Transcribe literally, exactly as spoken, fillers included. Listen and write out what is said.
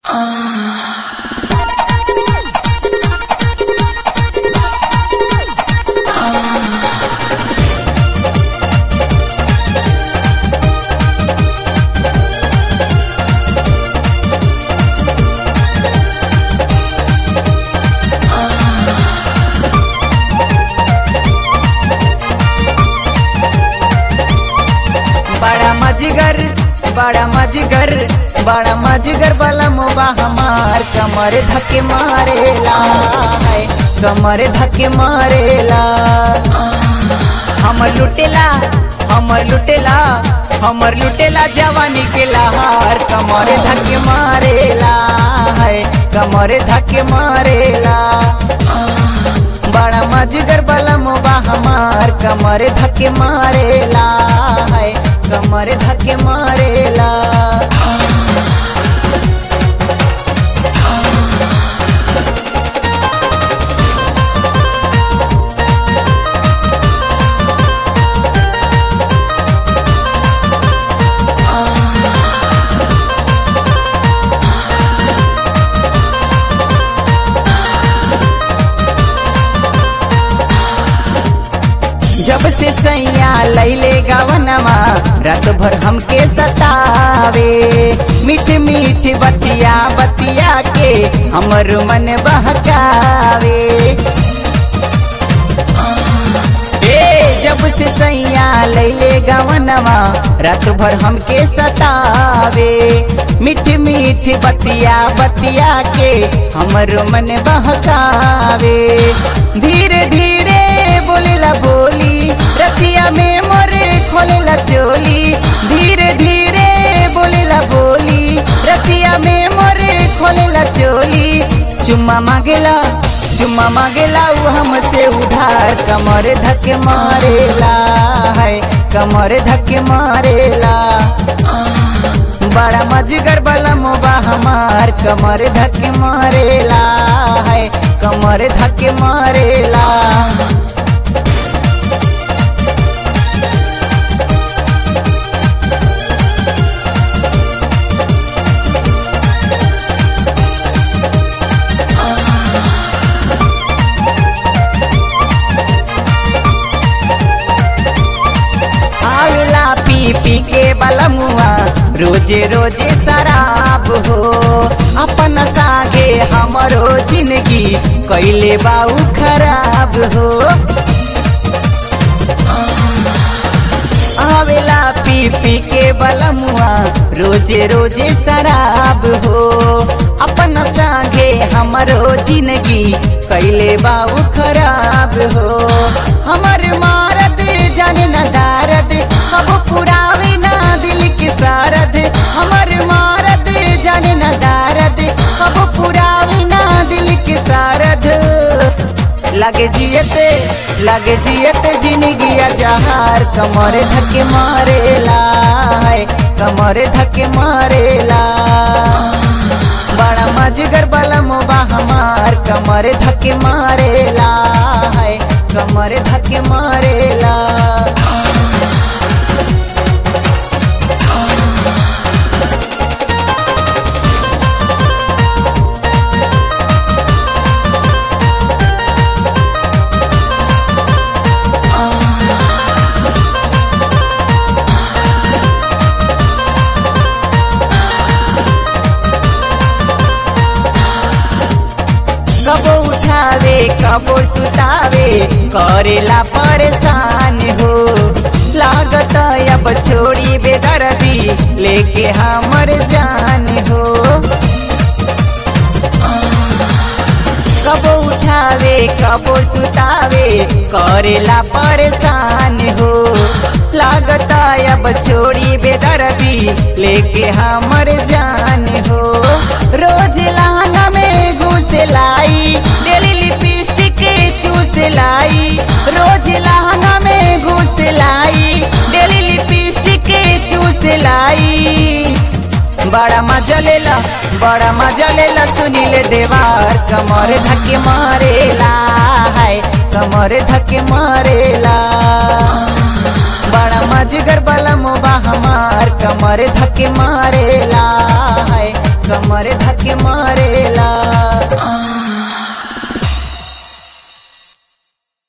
बड़ा मजगर बड़ा मजगर बड़ा मजगर वाला मोबा हमार कमर धके मारेला है, कमर धके मारेला। हमर लुटेला हमर लुटेला हमर लुटेला जवानी के लहार कमर धके मारेला है, कमर धके मारेला। बड़ा मजगर वाला मोबा हमार कमर धके मारेला है, कमर धके मारेला। जब से सैया लैले गवनमा रात भर हमके सतावे, मीठ मीठ बतिया बतिया के हमर मन बहकावे। ए जब से सैया लैले गवनमा रात भर हमके सतावे, मीठ मीठ बतिया बतिया के हमर मन बहकावे। धीरे धीरे बोलेला बोली रतिया में मोरे खोलेला चोली, धीरे धीरे बोलेला बोली रतिया में मोरे खोलेला चोली। चुम्मा मांगेला चुम्मा मांगेला वो हमसे उधार कमर धके मारेला है, कमर धके मारेला। बड़ा मजगर वाला मोबा हमार कमर धके मारेला है, कमर धके मारेला। पी पी के बलमुआ रोजे रोजे शराब हो, अपन सागे हमरो जिंदगी कैले बाऊ खराब हो। आवेला पी पी के बलमुआ रोजे रोजे शराब हो, अपन सागे हमरो जिंदगी कैले बाऊ खराब हो। हमर मारद जाने न दारद कब पुरावे ना दिल की सारद, हमर मारद जाने न दारद कब पुरावे ना दिल की सारद। लगे जियते लगे जियते जिंदगी जहार कमर धके मारेला है, कमर धके मारेला। बड़ा मजगर वाला मोबा हमार कमर धके मारेला है, कमर धके मारेला। कबो उठावे कबो सुतावे करेला परेशान हो, लागत अब छोड़ी बेदर्दी लेके हमर जान हो। कबो उठावे कबो सुतावे करेला परेशान हो, लागत अब छोड़ी बेदर्दी लेके हमर जान हो। रोज लहंगा में घुस लाई डेली लिपस्टिक चूस लाई, रोज लहंगा में घुस लाई डेली लिपस्टिक चूस लाई। बड़ा मजा लेला बड़ा मजा लेला सुनील देवार कमर धके मारेला है, कमर धके मारेला। बड़ा मजगर वाला मोबा हमार कमर धके मारेला है, कमर धके मारेला।